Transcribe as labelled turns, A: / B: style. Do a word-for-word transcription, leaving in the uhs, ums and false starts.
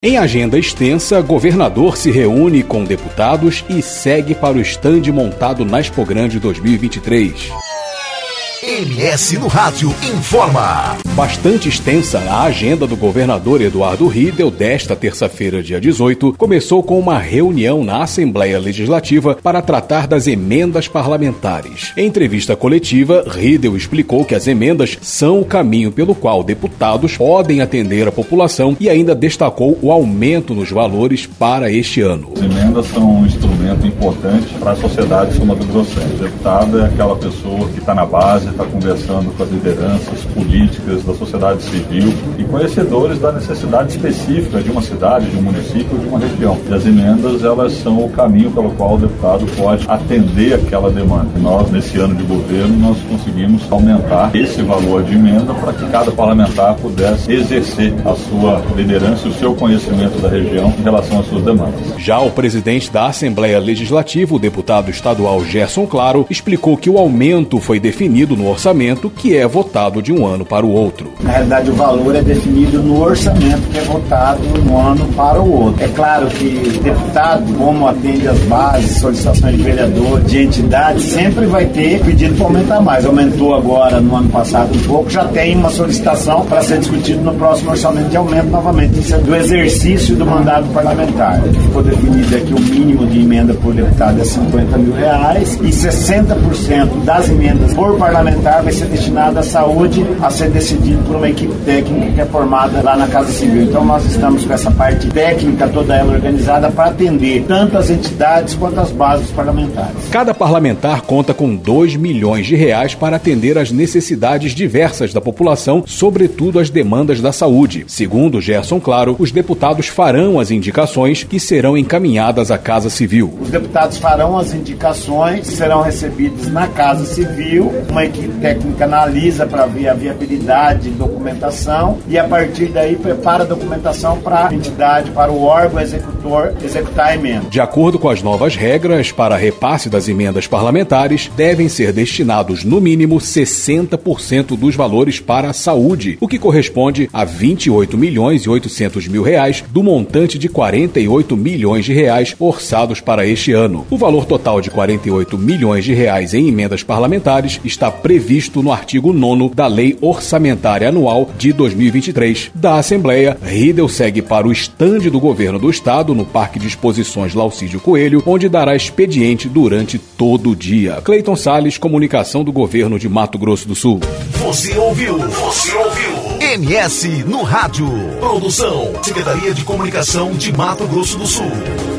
A: Em agenda extensa, governador se reúne com deputados e segue para o estande montado na Expo Grande dois mil e vinte e três.
B: M S no Rádio informa.
A: Bastante extensa, a agenda do governador Eduardo Riedel desta terça-feira, dia dezoito, começou com uma reunião na Assembleia Legislativa para tratar das emendas parlamentares. Em entrevista coletiva, Riedel explicou que as emendas são o caminho pelo qual deputados podem atender a população e ainda destacou o aumento nos valores para este ano.
C: As emendas são um instrumento importante para a sociedade sul-mato-grossense. O deputado é aquela pessoa que está na base, está conversando com as lideranças políticas da sociedade civil e conhecedores da necessidade específica de uma cidade, de um município, de uma região. E as emendas, elas são o caminho pelo qual o deputado pode atender aquela demanda. E nós, nesse ano de governo, nós conseguimos aumentar esse valor de emenda para que cada parlamentar pudesse exercer a sua liderança e o seu conhecimento da região em relação às suas demandas.
A: Já o presidente da Assembleia Legislativa, o deputado estadual Gerson Claro, explicou que o aumento foi definido no orçamento, que é votado de um ano para o outro.
D: Na realidade, o valor é definido no orçamento, que é votado de um ano para o outro. É claro que deputado, como atende as bases, solicitações de vereador, de entidade, sempre vai ter pedido para aumentar mais. Aumentou agora no ano passado um pouco, já tem uma solicitação para ser discutido no próximo orçamento de aumento novamente. Isso é do exercício do mandato parlamentar. Ficou definido aqui o mínimo de emenda por deputado é cinquenta mil reais e sessenta por cento das emendas por parlamentar vai ser destinado à saúde, a ser decidido por uma equipe técnica que é formada lá na Casa Civil. Então nós estamos com essa parte técnica toda ela organizada para atender tanto as entidades quanto as bases parlamentares.
A: Cada parlamentar conta com dois milhões de reais para atender às necessidades diversas da população, sobretudo as demandas da saúde. Segundo Gerson Claro, os deputados farão as indicações que serão encaminhadas à Casa Civil.
D: Os deputados farão as indicações, serão recebidos na Casa Civil, uma equipe técnica analisa para ver a viabilidade de documentação e a partir daí prepara a documentação para a entidade, para o órgão executor executar a emenda.
A: De acordo com as novas regras, para repasse das emendas parlamentares, devem ser destinados no mínimo sessenta por cento dos valores para a saúde, o que corresponde a vinte e oito milhões e oitocentos mil reais do montante de quarenta e oito milhões de reais orçados para este ano. O valor total de quarenta e oito milhões de reais em emendas parlamentares está previsto no artigo nono da Lei Orçamentária Anual de dois mil e vinte e três. Da Assembleia, Riedel segue para o estande do Governo do Estado no Parque de Exposições Laucídio Coelho, onde dará expediente durante todo o dia. Cleiton Salles, Comunicação do Governo de Mato Grosso do Sul.
B: Você ouviu? Você ouviu? M S no Rádio. Produção, Secretaria de Comunicação de Mato Grosso do Sul.